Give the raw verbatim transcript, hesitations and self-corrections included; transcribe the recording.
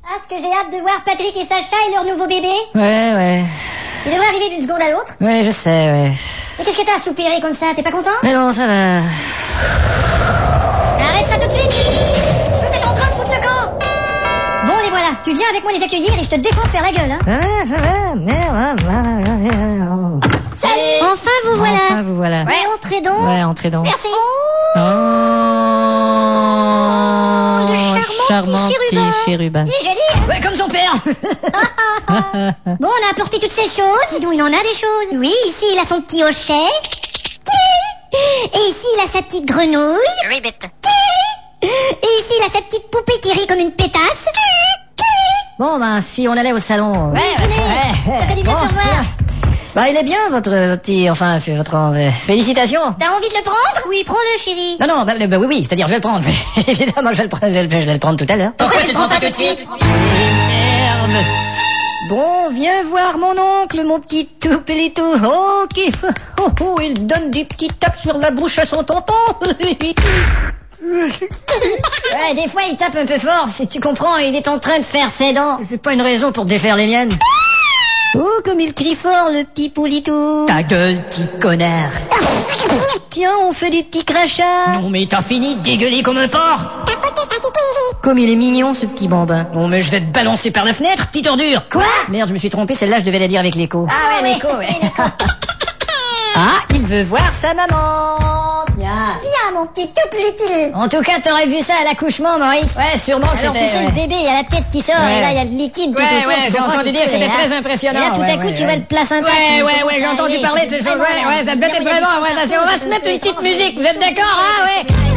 Ah, ce que j'ai hâte de voir Patrick et Sacha et leur nouveau bébé. Ouais, ouais. Il devrait arriver d'une seconde à l'autre. Ouais, je sais, ouais. Mais qu'est-ce que t'as à soupirer comme ça? T'es pas content? Mais non, ça va. Arrête ça tout de suite! Tout est en train de foutre le camp! Bon, les voilà. Tu viens avec moi les accueillir et je te défends de faire la gueule, hein? Ah, ça va. Salut! Enfin, vous voilà. Enfin, vous voilà. Ouais, entrez donc. Ouais, entrez donc. Merci. Oh, le charmant, charmant petit petit chérubin. chérubin. Il est joli, hein? Ouais, comme son père. Bon, on a apporté toutes ces choses. Dis donc, il en a des choses. Oui, ici, il a son petit hochet. Et ici, il a sa petite grenouille. Ribbit. Et ici, il a sa petite poupée qui rit comme une pétasse. Bon, ben, si on allait au salon. Ouais, venez. Ça fait du bien de se revoir. Bah, il est bien, votre, votre petit, enfin, votre, euh, félicitations. T'as envie de le prendre? Oui, prends-le, chérie. Non, non, bah, bah, oui, oui, c'est-à-dire, je vais le prendre. Évidemment, je vais le prendre, je vais le, je vais le prendre tout à l'heure. Pourquoi tu le prends pas tout de suite? Merde. Bon, viens voir mon oncle, mon petit toupelito. Oh, qui, oh, oh, il donne des petits tapes sur la bouche à son tonton. Ouais, des fois, il tape un peu fort. Si tu comprends, il est en train de faire ses dents. C'est pas une raison pour défaire les miennes. Oh, comme il crie fort, le petit poulito. Ta gueule, petit connard. Tiens, on fait des petits crachats. Non, mais t'as fini de dégueuler comme un porc. Comme il est mignon, ce petit bambin. Bon, mais je vais te balancer par la fenêtre, petite ordure. Quoi? Merde, je me suis trompé, celle-là, je devais la dire avec l'écho. Ah ouais, l'écho, ouais. Ah, il veut voir sa maman. Viens. Viens, mon petit toupelito. En tout cas, t'aurais vu ça à l'accouchement, Maurice. Ouais, sûrement que Alors, c'était... tu sais, ouais. le bébé, il y a la tête qui sort, Ouais. et là, il y a le liquide tout Ouais, autour. ouais, tu j'ai comprends entendu qu'il dire que coule, c'était hein. très impressionnant. Et là, tout Ouais, à coup, ouais, tu ouais. vois le placenta. Ouais, qui ouais, commence ouais, j'ai à entendu arriver, parler de c'est ces choses. vraiment, Ouais, ouais, ça devait être il y a vraiment... du Ouais, sang attention, on va partout, se mettre ça une petite fait musique. Vous êtes trembler. d'accord, hein, ouais?